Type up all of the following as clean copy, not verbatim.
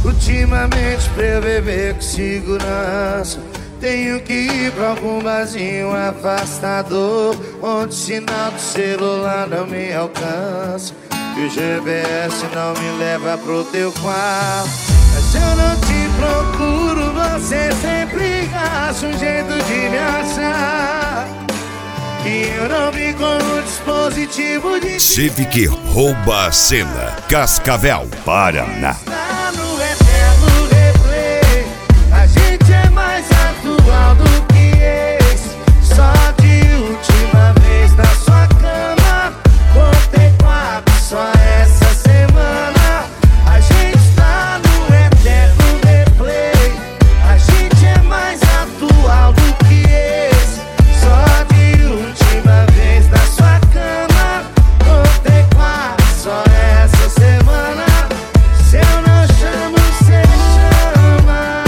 Ultimamente pra eu beber com segurança, tenho que ir pra algum barzinho afastador, onde o sinal do celular não me alcança e o GPS não me leva pro teu quarto. Mas eu não te procuro, você sempre acha um jeito de me achar, e eu não vi com o dispositivo de... Civic rouba a cena. Cascavel, Paraná. No eterno replay, a gente é mais atual do que ex. Só de última vez na sua cama, contei 4 só essa semana. A gente tá no eterno replay, a gente é mais atual do que ex. Só de última vez na sua cama, contei 4 só essa semana. Se eu não chamo, cê chama.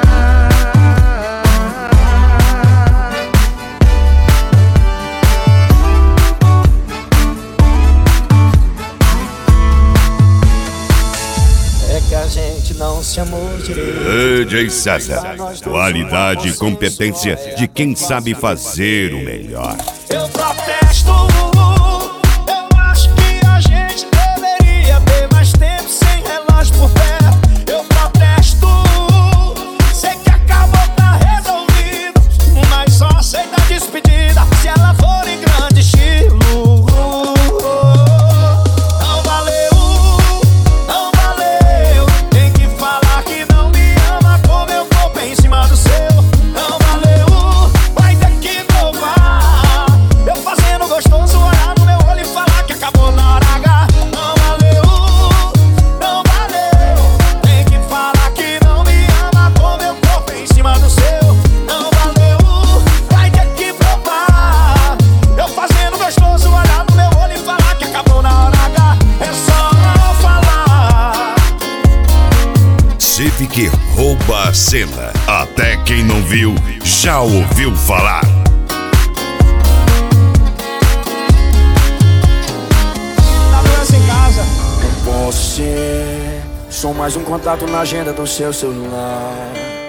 É que a gente não se amou direito. DJ César, qualidade e competência de quem sabe fazer o melhor. Eu protesto. Eu acho que a gente deveria ter mais tempo sem relógio por perto. Eu protesto. Sei que acabou, tá resolvido, mas só aceita a despedida se ela for em grande estilo. Não valeu, não valeu. Tem que falar que não me ama como eu tô bem em cima do seu. Não valeu, vai ter que provar. Eu fazendo gostoso, olhar no meu olho e falar que acabou na hora H. Não valeu, não valeu. Tem que falar que não me ama como eu tô bem em cima do seu. Não valeu, vai ter que provar. Eu fazendo gostoso, olhar no meu olho e falar que acabou na hora H. É só falar. Civic rouba a cena. Até quem não viu, já ouviu falar. Tá doença em casa. Posso ser só mais um contato na agenda do seu celular.